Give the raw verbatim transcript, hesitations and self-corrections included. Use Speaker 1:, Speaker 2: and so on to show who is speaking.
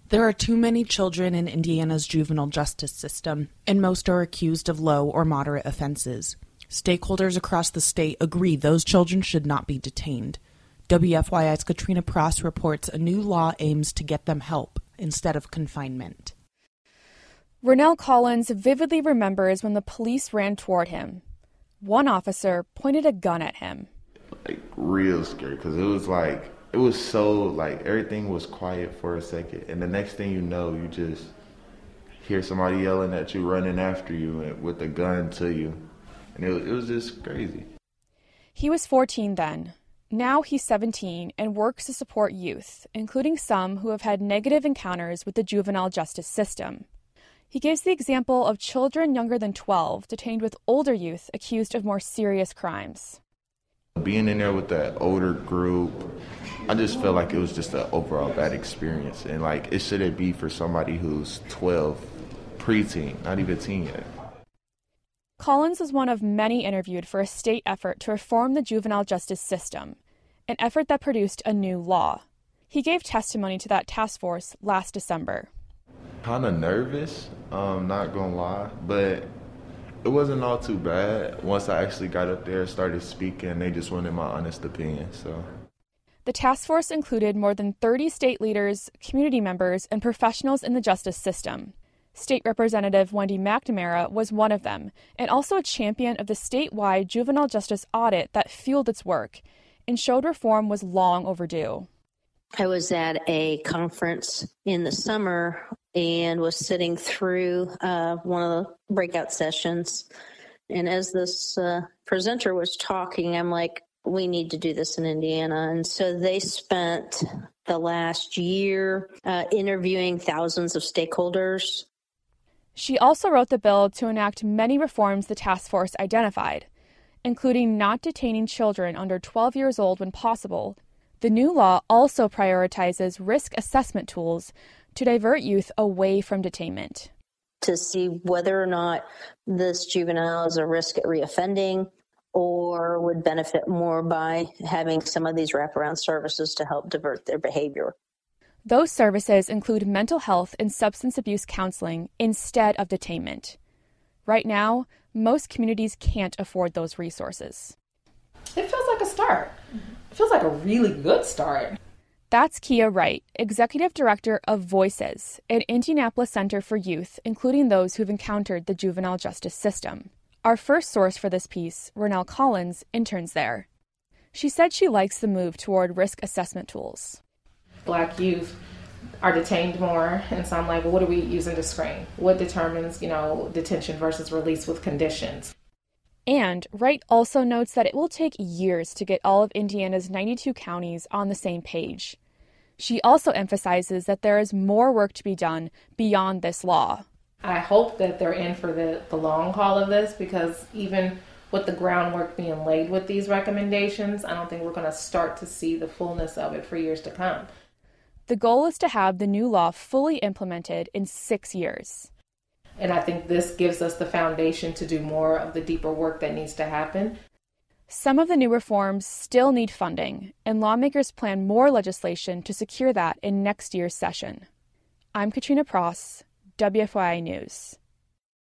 Speaker 1: There are too many children in Indiana's juvenile justice system, and most are accused of low or moderate offenses. Stakeholders across the state agree those children should not be detained. W F Y I's Katrina Pross reports a new law aims to get them help instead of confinement.
Speaker 2: Ronell Collins vividly remembers when the police ran toward him. One officer pointed a gun at him.
Speaker 3: Like, real scary, because it was like, it was so, like, everything was quiet for a second, and the next thing you know, you just hear somebody yelling at you, running after you with a gun to you, and it, it was just crazy.
Speaker 2: He was fourteen then. Now he's seventeen and works to support youth, including some who have had negative encounters with the juvenile justice system. He gives the example of children younger than twelve detained with older youth accused of more serious crimes.
Speaker 3: Being in there with that older group, I just felt like it was just an overall bad experience. And, like, it shouldn't be for somebody who's twelve, preteen, not even teen yet.
Speaker 2: Collins was one of many interviewed for a state effort to reform the juvenile justice system, an effort that produced a new law. He gave testimony to that task force last December.
Speaker 3: Kind of nervous, um, not gonna lie, but it wasn't all too bad. Once I actually got up there, started speaking, they just wanted my honest opinion. So,
Speaker 2: the task force included more than thirty state leaders, community members, and professionals in the justice system. State Representative Wendy McNamara was one of them, and also a champion of the statewide juvenile justice audit that fueled its work and showed reform was long overdue.
Speaker 4: I was at a conference in the summer and was sitting through uh, one of the breakout sessions. And as this uh, presenter was talking, I'm like, we need to do this in Indiana. And so they spent the last year uh, interviewing thousands of stakeholders.
Speaker 2: She also wrote the bill to enact many reforms the task force identified, including not detaining children under twelve years old when possible. The new law also prioritizes risk assessment tools to divert youth away from detainment.
Speaker 4: To see whether or not this juvenile is a risk at reoffending or would benefit more by having some of these wraparound services to help divert their behavior.
Speaker 2: Those services include mental health and substance abuse counseling instead of detainment. Right now, most communities can't afford those resources.
Speaker 5: It feels like a start. It feels like a really good start.
Speaker 2: That's Kia Wright, Executive Director of Voices, an Indianapolis Center for Youth, including those who've encountered the juvenile justice system. Our first source for this piece, Ronell Collins, interns there. She said she likes the move toward risk assessment tools.
Speaker 5: Black youth are detained more, and so I'm like, well, what are we using to screen? What determines, you know, detention versus release with conditions?
Speaker 2: And Wright also notes that it will take years to get all of Indiana's ninety-two counties on the same page. She also emphasizes that there is more work to be done beyond this law.
Speaker 5: I hope that they're in for the, the long haul of this, because even with the groundwork being laid with these recommendations, I don't think we're going to start to see the fullness of it for years to come.
Speaker 2: The goal is to have the new law fully implemented in six years.
Speaker 5: And I think this gives us the foundation to do more of the deeper work that needs to happen.
Speaker 2: Some of the new reforms still need funding, and lawmakers plan more legislation to secure that in next year's session. I'm Katrina Pross, W F Y I News.